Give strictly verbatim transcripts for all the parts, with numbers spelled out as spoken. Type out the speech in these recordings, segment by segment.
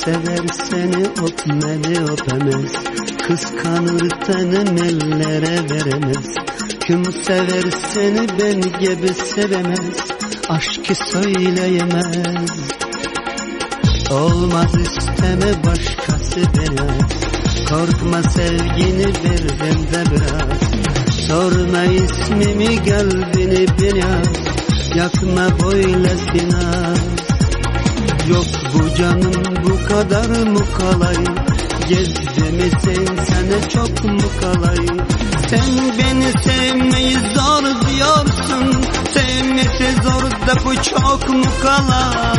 sever seni öpmeli öpemez, kıskanır tenin ellere veremez. Kim sever seni ben gibi sevemez, aşkı söyleyemez. Olmaz isteme başkası beyaz, korkma sevgini ver bende biraz. Sorma ismimi kalbini biraz, yakma böylesine az. Yok bu canım bu kadar mı kolay, gezdi mi sen sana çok mu kolay? Sen beni sevmeyi zor diyorsun, sevmesi zor da bu çok mu kolay?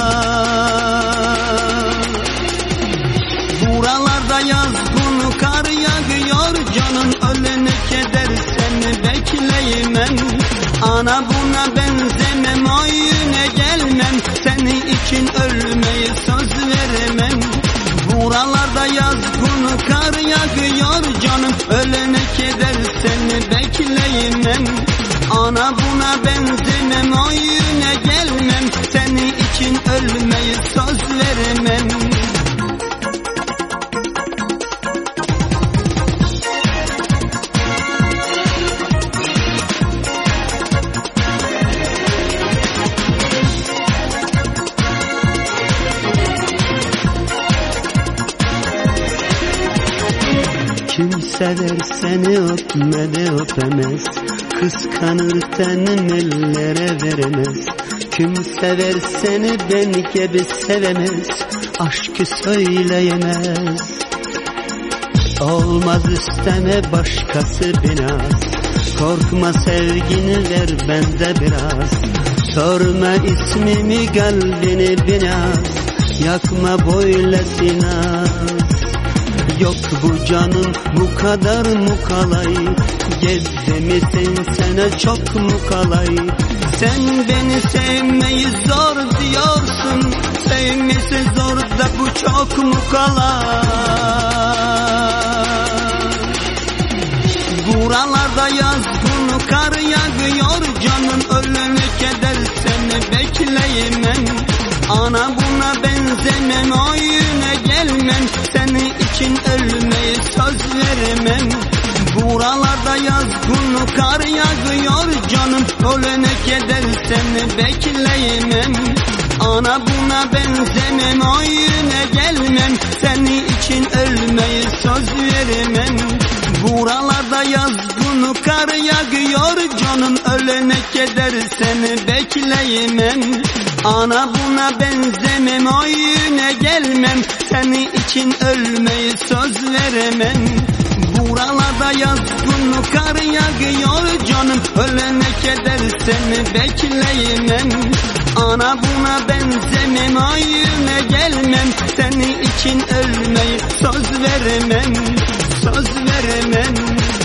Buralarda yaz bunu kar yağıyor, canım ölene keder seni bekleyemem. Ana buna benzemem, oyuna gelmem, senin için ölmeyi söz veremem. Buralarda yaz bunu kar yağıyor, canım ölene keder seni bekleyemem. Ana buna benzemem, oyuna gelmem, senin için ölmeyi söz veremem. Kim sever seni öpmeli öpemez, kıskanır tenin ellere veremez. Kim sever seni ben gibi sevemez, aşkı söyleyemez. Olmaz isteme başkası biraz, korkma sevgini ver bende biraz. Sorma ismimi kalbini biraz, yakma böylesine. Yok bu canım bu kadar mı kolay, gezdi mi sen sana çok mu kolay? Sen beni sevmeyi zor diyorsun, sevmesi zor da bu çok mu kolay? Buralarda yaz bunu kar yağıyor, canım ölene keder seni bekleyemem. Ana buna benzemem, oyuna gelmem, senin için ölmeyi söz veremem. Buralarda yaz bunu kar yağıyor, canım ölene keder seni bekleyemem. Ana buna benzemem, oyuna gelmem, senin için ölmeyi söz veremem. Buralarda yaz bunu kar yağıyor, canım ölene keder seni bekleyemem. Ana buna benzemem, oyuna gelmem, senin için ölmeyi söz veremem. Buralarda yaz bunu kar yağıyor, canım ölene keder seni bekleyemem. Ana buna benzemem, oyuna gelmem, senin için ölmeyi söz veremem, söz veremem.